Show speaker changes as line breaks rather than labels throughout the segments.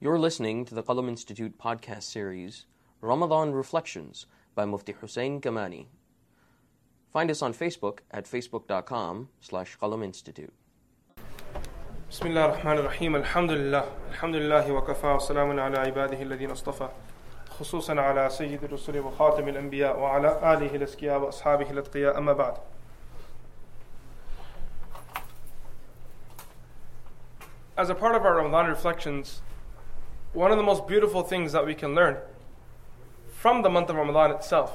You're listening to the Qalam Institute podcast series, Ramadan Reflections by Mufti Hussein Kamani. Find us on Facebook at facebook.com/Qalam Institute.
Bismillah ar-Rahman ar-Rahim. Alhamdulillah. Alhamdulillahi wa kafa wa salamun ala ibadihi alladhina astafa. Khususan ala sayyid al-rusuli wa khatam al-anbiya wa ala alihi al-askiya wa ashabihi al-atqiya amma ba'd. As a part of our Ramadan reflections, one of the most beautiful things that we can learn from the month of Ramadan itself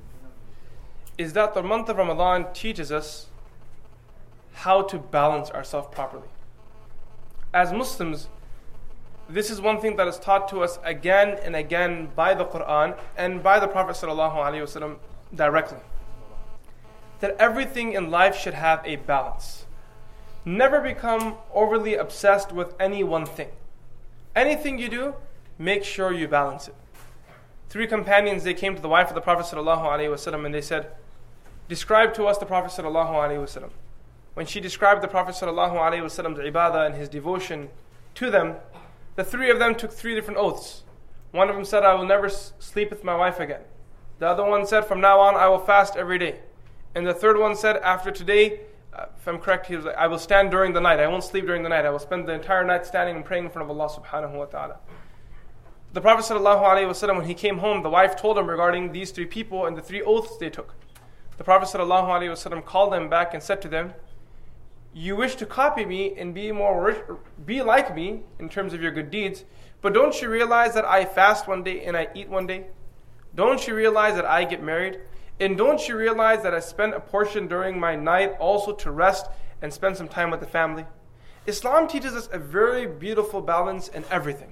is that the month of Ramadan teaches us how to balance ourselves properly. As Muslims, this is one thing that is taught to us again and again by the Quran and by the Prophet ﷺ directly. That everything in life should have a balance. Never become overly obsessed with any one thing. Anything you do, make sure you balance it. 3 companions, they came to the wife of the Prophet ﷺ and they said, describe to us the Prophet ﷺ. When she described the Prophet ﷺ's ibadah and his devotion to them, the 3 of them took 3 different oaths. One of them said, I will never sleep with my wife again. The other one said, from now on I will fast every day. And the third one said, after today, if I'm correct, he was like, I will stand during the night. I won't sleep during the night. I will spend the entire night standing and praying in front of Allah subhanahu wa ta'ala. The Prophet ﷺ, when he came home, the wife told him regarding these 3 people and the 3 oaths they took. The Prophet ﷺ called them back and said to them, you wish to copy me and be like me in terms of your good deeds, but don't you realize that I fast one day and I eat one day? Don't you realize that I get married? And don't you realize that I spend a portion during my night also to rest and spend some time with the family? Islam teaches us a very beautiful balance in everything.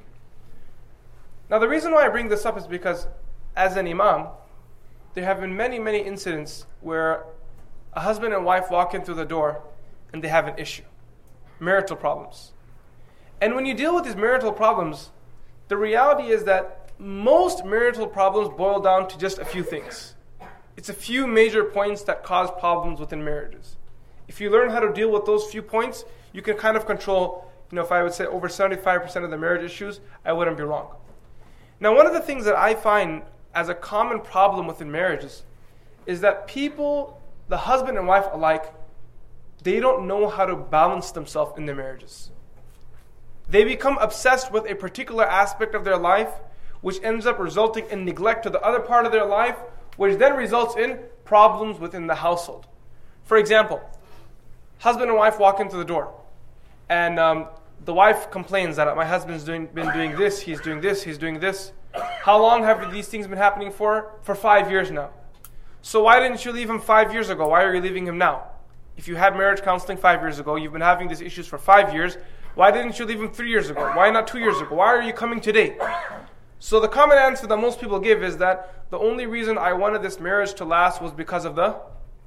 Now the reason why I bring this up is because as an imam, there have been many, many incidents where a husband and wife walk in through the door and they have an issue, marital problems. And when you deal with these marital problems, the reality is that most marital problems boil down to just a few things. It's a few major points that cause problems within marriages. If you learn how to deal with those few points, you can kind of control, if I would say over 75% of the marriage issues, I wouldn't be wrong. Now, one of the things that I find as a common problem within marriages is that people, the husband and wife alike, they don't know how to balance themselves in their marriages. They become obsessed with a particular aspect of their life, which ends up resulting in neglect to the other part of their life, which then results in problems within the household. For example, husband and wife walk into the door, and the wife complains that my husband's been doing this, he's doing this, he's doing this. How long have these things been happening for? For 5 years now. So why didn't you leave him 5 years ago? Why are you leaving him now? If you had marriage counseling 5 years ago, you've been having these issues for 5 years, why didn't you leave him 3 years ago? Why not 2 years ago? Why are you coming today? So the common answer that most people give is that the only reason I wanted this marriage to last was because of the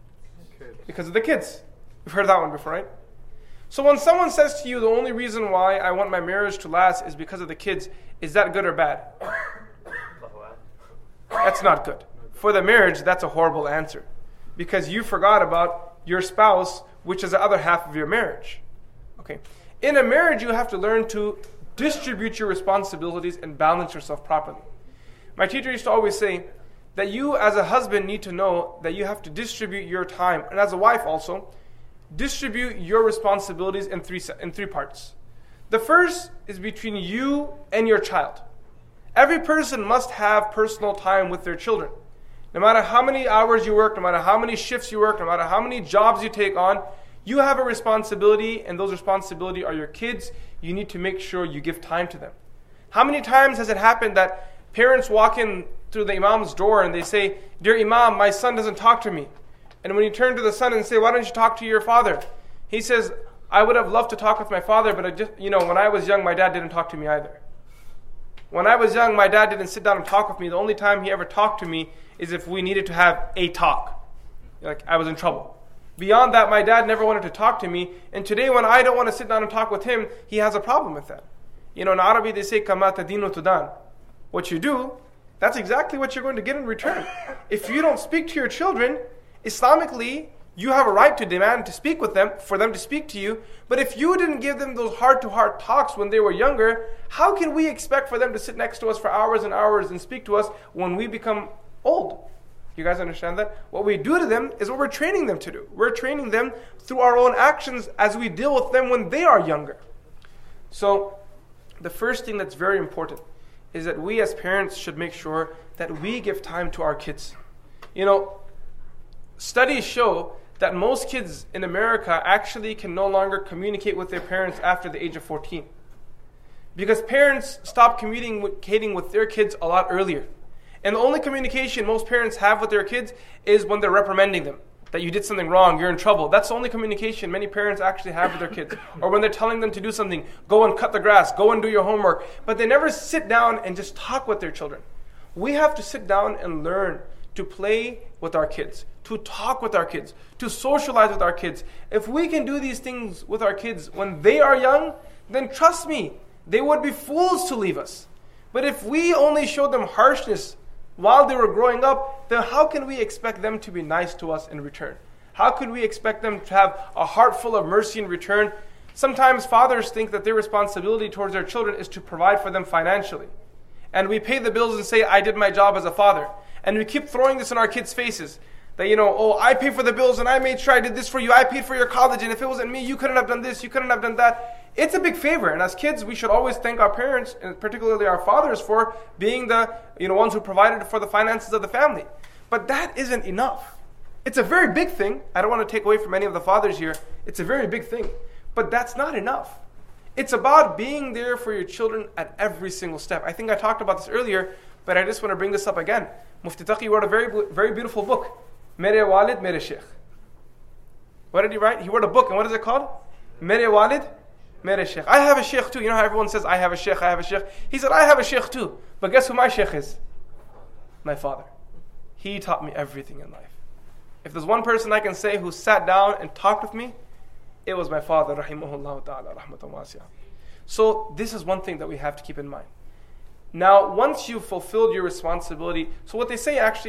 kids. You've heard that one before, right? So when someone says to you, the only reason why I want my marriage to last is because of the kids, is that good or bad? That's not good. For the marriage, that's a horrible answer. Because you forgot about your spouse, which is the other half of your marriage. Okay. In a marriage, you have to learn to distribute your responsibilities and balance yourself properly. My teacher used to always say that you as a husband need to know that you have to distribute your time, and as a wife also, distribute your responsibilities in three parts. The first is between you and your child. Every person must have personal time with their children. No matter how many hours you work, no matter how many shifts you work, no matter how many jobs you take on, you have a responsibility, and those responsibilities are your kids. You need to make sure you give time to them. How many times has it happened that parents walk in through the imam's door and they say, dear imam, my son doesn't talk to me. And when you turn to the son and say, why don't you talk to your father? He says, I would have loved to talk with my father, but when I was young, my dad didn't talk to me either. When I was young, my dad didn't sit down and talk with me. The only time he ever talked to me is if we needed to have a talk. Like I was in trouble. Beyond that, my dad never wanted to talk to me. And today when I don't want to sit down and talk with him, he has a problem with that. In Arabic they say, Kama tadinu tudan. What you do, that's exactly what you're going to get in return. If you don't speak to your children, Islamically, You have a right to demand to speak with them, for them to speak to you. But if you didn't give them those heart-to-heart talks when they were younger, how can we expect for them to sit next to us for hours and hours and speak to us when we become old? You guys understand that? What we do to them is what we're training them to do. We're training them through our own actions as we deal with them when they are younger. So, the first thing that's very important is that we as parents should make sure that we give time to our kids. Studies show that most kids in America actually can no longer communicate with their parents after the age of 14. Because parents stop communicating with their kids a lot earlier. And the only communication most parents have with their kids is when they're reprimanding them. That you did something wrong, you're in trouble. That's the only communication many parents actually have with their kids. Or when they're telling them to do something, go and cut the grass, go and do your homework. But they never sit down and just talk with their children. We have to sit down and learn to play with our kids, to talk with our kids, to socialize with our kids. If we can do these things with our kids when they are young, then trust me, they would be fools to leave us. But if we only show them harshness while they were growing up, then how can we expect them to be nice to us in return? How could we expect them to have a heart full of mercy in return? Sometimes fathers think that their responsibility towards their children is to provide for them financially. And we pay the bills and say, I did my job as a father. And we keep throwing this in our kids' faces. That, I pay for the bills and I made sure I did this for you. I paid for your college, and if it wasn't me, you couldn't have done this, you couldn't have done that. It's a big favor. And as kids, we should always thank our parents, and particularly our fathers, for being the ones who provided for the finances of the family. But that isn't enough. It's a very big thing. I don't want to take away from any of the fathers here. It's a very big thing. But that's not enough. It's about being there for your children at every single step. I think I talked about this earlier, but I just want to bring this up again. Mufti Taqi wrote a very, very beautiful book, Mere Walid, Mere Sheikh. What did he write? He wrote a book, and what is it called? Mere Walid, Mere Sheikh. I have a sheikh too. You know how everyone says, I have a sheikh, I have a sheikh. He said, I have a sheikh too. But guess who my sheikh is? My father. He taught me everything in life. If there's one person I can say who sat down and talked with me, it was my father, rahimahullah ta'ala, rahmatan wasi'ah. So this is one thing that we have to keep in mind. Now, once you've fulfilled your responsibility, so what they say actually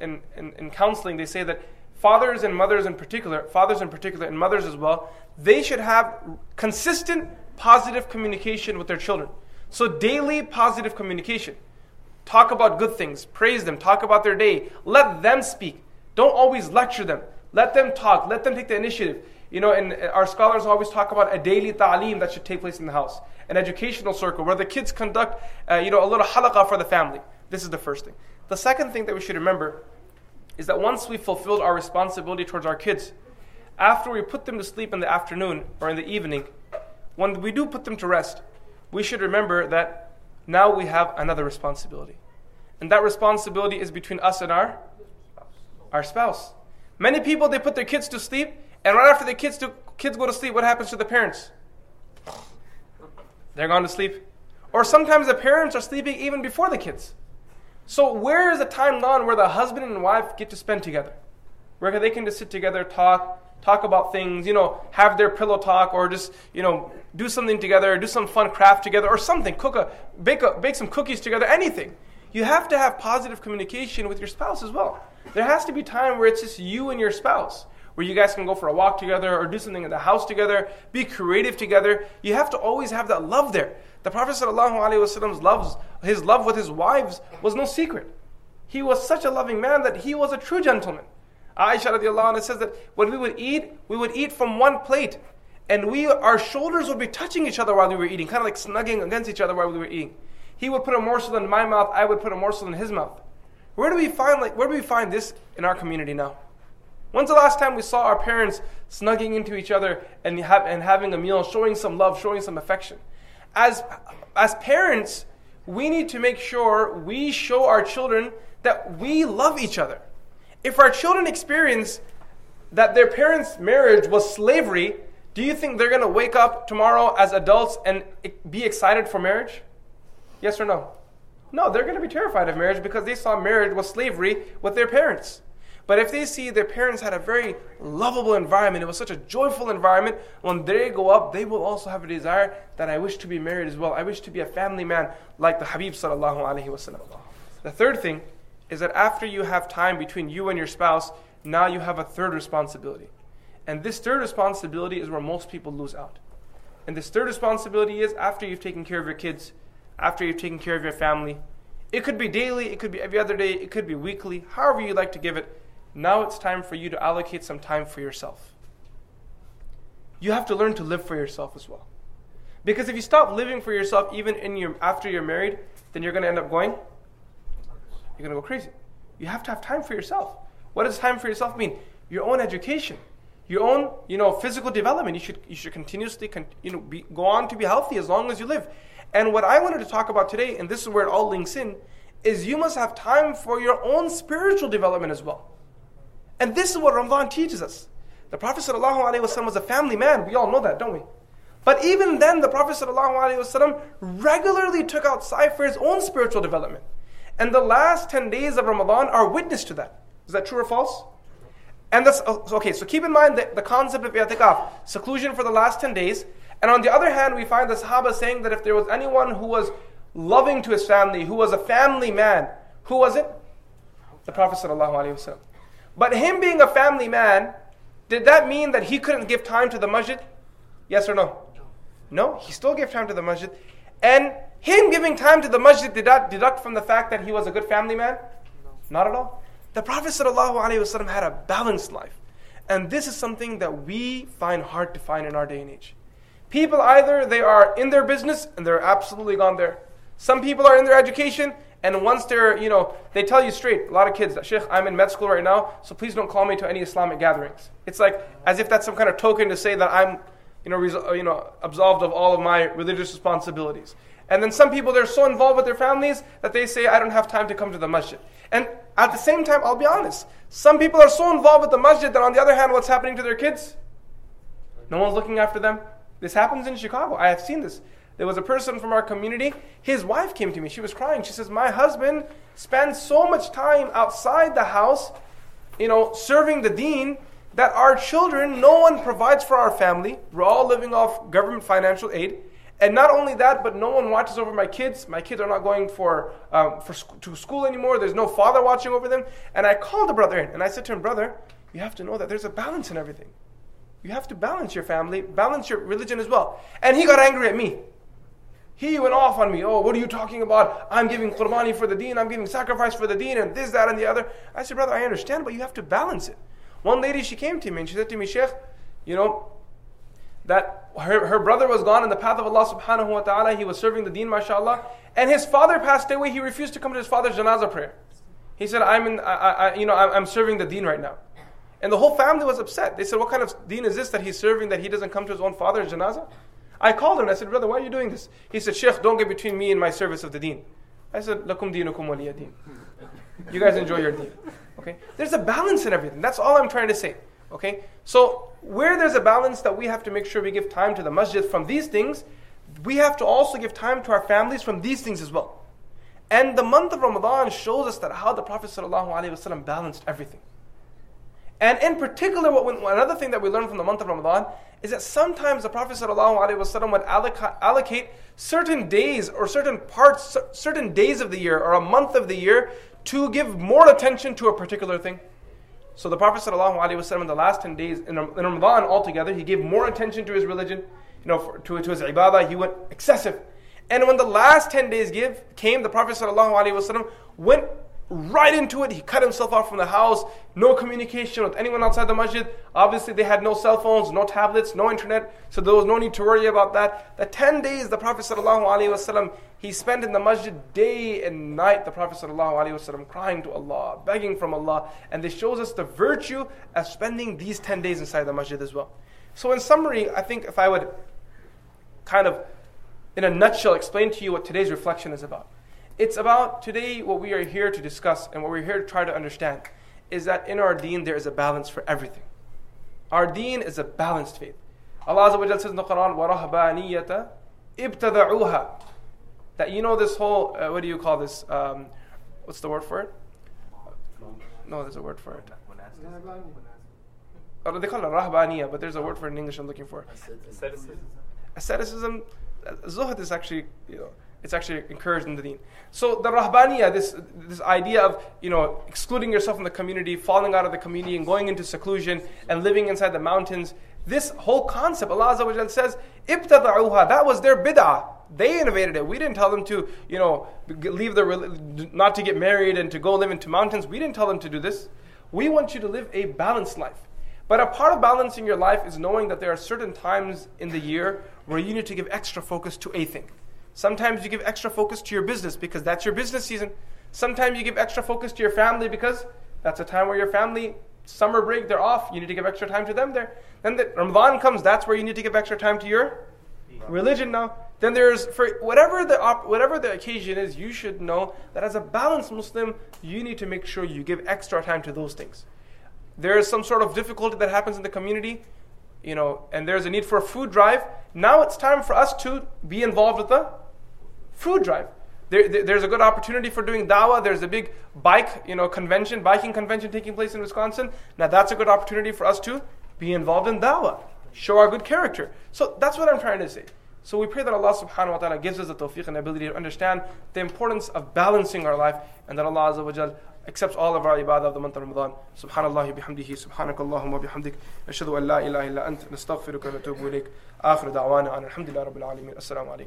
in counseling, they say that fathers and mothers in particular, and mothers as well, they should have consistent positive communication with their children. So daily positive communication. Talk about good things, praise them, talk about their day, let them speak. Don't always lecture them. Let them talk, let them take the initiative. And our scholars always talk about a daily ta'aleem that should take place in the house. An educational circle where the kids conduct a little halaqah for the family. This is the first thing. The second thing that we should remember is that once we've fulfilled our responsibility towards our kids, after we put them to sleep in the afternoon or in the evening, when we do put them to rest, we should remember that now we have another responsibility. And that responsibility is between us and our spouse. Many people, they put their kids to sleep, and right after the kids go to sleep, what happens to the parents? They're gone to sleep. Or sometimes the parents are sleeping even before the kids. So where is the time gone where the husband and wife get to spend together? Where they can just sit together, talk about things, have their pillow talk, or just, do something together, do some fun craft together, or something, bake some cookies together, anything. You have to have positive communication with your spouse as well. There has to be time where it's just you and your spouse, where you guys can go for a walk together or do something in the house together, be creative together. You have to always have that love there. The Prophet ﷺ's his love with his wives was no secret. He was such a loving man that he was a true gentleman. Aisha radiallahu anha says that when we would eat from one plate, and our shoulders would be touching each other while we were eating, kind of like snugging against each other while we were eating. He would put a morsel in my mouth, I would put a morsel in his mouth. Where do we find this in our community now? When's the last time we saw our parents snugging into each other and having a meal, showing some love, showing some affection? As parents, we need to make sure we show our children that we love each other. If our children experience that their parents' marriage was slavery, do you think they're going to wake up tomorrow as adults and be excited for marriage? Yes or no? No, they're going to be terrified of marriage because they saw marriage was slavery with their parents. But if they see their parents had a very lovable environment, it was such a joyful environment, when they go up, they will also have a desire that I wish to be married as well. I wish to be a family man like the Habib sallallahu alaihi wasallam. The third thing is that after you have time between you and your spouse, now you have a third responsibility. And this third responsibility is where most people lose out. And this third responsibility is after you've taken care of your kids, after you've taken care of your family. It could be daily, it could be every other day, it could be weekly, however you like to give it. Now it's time for you to allocate some time for yourself. You have to learn to live for yourself as well. Because if you stop living for yourself even after you're married, then you're going to end up going, you're going to go crazy. You have to have time for yourself. What does time for yourself mean? Your own education, your own, physical development. You should continuously, go on to be healthy as long as you live. And what I wanted to talk about today, and this is where it all links in, is you must have time for your own spiritual development as well. And this is what Ramadan teaches us. The Prophet ﷺ was a family man. We all know that, don't we? But even then, the Prophet ﷺ regularly took out time for his own spiritual development. And the last 10 days of Ramadan are witness to that. Is that true or false? And that's okay. So keep in mind the concept of i'tikaf, seclusion for the last 10 days. And on the other hand, we find the Sahaba saying that if there was anyone who was loving to his family, who was a family man, who was it? The Prophet ﷺ. But him being a family man, did that mean that he couldn't give time to the masjid? Yes or no? No, he still gave time to the masjid. And him giving time to the masjid, did that deduct from the fact that he was a good family man? Not at all. The Prophet ﷺ had a balanced life. And this is something that we find hard to find in our day and age. People either they are in their business and they're absolutely gone there. Some people are in their education and once they're, they tell you straight, a lot of kids, Sheikh, I'm in med school right now, so please don't call me to any Islamic gatherings. It's like as if that's some kind of token to say that I'm, absolved of all of my religious responsibilities. And then some people, they're so involved with their families that they say, I don't have time to come to the masjid. And at the same time, I'll be honest, some people are so involved with the masjid that on the other hand, what's happening to their kids? No one's looking after them. This happens in Chicago. I have seen this. There was a person from our community, his wife came to me. She was crying. She says, my husband spends so much time outside the house, serving the deen, that our children, no one provides for our family. We're all living off government financial aid. And not only that, but no one watches over my kids. My kids are not going to school anymore. There's no father watching over them. And I called the brother in and I said to him, brother, you have to know that there's a balance in everything. You have to balance your family, balance your religion as well. And he got angry at me. He went off on me. Oh, what are you talking about? I'm giving qurbani for the deen. I'm giving sacrifice for the deen and this, that, and the other. I said, brother, I understand, but you have to balance it. One lady, she came to me and she said to me, Sheikh, that her brother was gone in the path of Allah subhanahu wa ta'ala. He was serving the deen, mashallah. And his father passed away. He refused to come to his father's janazah prayer. He said, I'm serving the deen right now. And the whole family was upset. They said, what kind of deen is this that he's serving that he doesn't come to his own father's janazah? I called him and I said, brother, why are you doing this? He said, Sheikh, don't get between me and my service of the deen. I said, lakum deenukum waliya deen. You guys enjoy your deen. Okay? There's a balance in everything. That's all I'm trying to say. Okay? So, where there's a balance that we have to make sure we give time to the masjid from these things, we have to also give time to our families from these things as well. And the month of Ramadan shows us that how the Prophet ﷺ balanced everything. And in particular, another thing that we learn from the month of Ramadan is that sometimes the Prophet ﷺ would allocate certain days or certain days of the year or a month of the year to give more attention to a particular thing. So the Prophet ﷺ in the last 10 days, in Ramadan altogether, he gave more attention to his religion, to his ibadah. He went excessive. And when the last 10 days came, the Prophet ﷺ went right into it. He cut himself off from the house, no communication with anyone outside the masjid. Obviously they had no cell phones, no tablets, no internet, so there was no need to worry about that. The 10 days the Prophet ﷺ, he spent in the masjid day and night, the Prophet ﷺ crying to Allah, begging from Allah. And this shows us the virtue of spending these 10 days inside the masjid as well. So in summary, I think if I would kind of, in a nutshell, explain to you what today's reflection is about. It's about today what we are here to discuss and what we're here to try to understand is that in our deen there is a balance for everything. Our deen is a balanced faith. Allah Azza wa Jalla says in the Quran, وَرَهْبَانِيَّةَ ابْتَدَعُوهَا. That this whole, what do you call this? What's the word for it? No, there's a word for it. They call it rahbaniyah, but there's a word for it in English I'm looking for. Asceticism. Zuhd is actually, It's actually encouraged in the deen. So the rahbaniyah, this idea of excluding yourself from the community, falling out of the community and going into seclusion and living inside the mountains, this whole concept, Allah Azza wa Jal says, ibtada'uha, that was their bid'ah. They innovated it. We didn't tell them to, leave not to get married and to go live into mountains. We didn't tell them to do this. We want you to live a balanced life. But a part of balancing your life is knowing that there are certain times in the year where you need to give extra focus to a thing. Sometimes you give extra focus to your business because that's your business season. Sometimes you give extra focus to your family because that's a time where your family, summer break, they're off. You need to give extra time to them there. Then the Ramadan comes, that's where you need to give extra time to your religion now. Then there's, for whatever the occasion is, you should know that as a balanced Muslim, you need to make sure you give extra time to those things. There is some sort of difficulty that happens in the community, and there's a need for a food drive. Now it's time for us to be involved with the food drive. There's a good opportunity for doing dawah. There's a big biking convention taking place in Wisconsin. Now that's a good opportunity for us to be involved in dawah, show our good character. So that's what I'm trying to say. So we pray that Allah subhanahu wa ta'ala gives us the tawfiq and ability to understand the importance of balancing our life, and that Allah Azza wa Jal accepts all of our ibadah of the month of Ramadan. Subhanallah bihamdihi, subhanakallahumma bihamdik, ashhadu an la ilaha illa ant, nastaghfiruka wa natubu ilayk. Akhir da'wana alhamdulillahi rabbil alameen. Assalamu alaikum.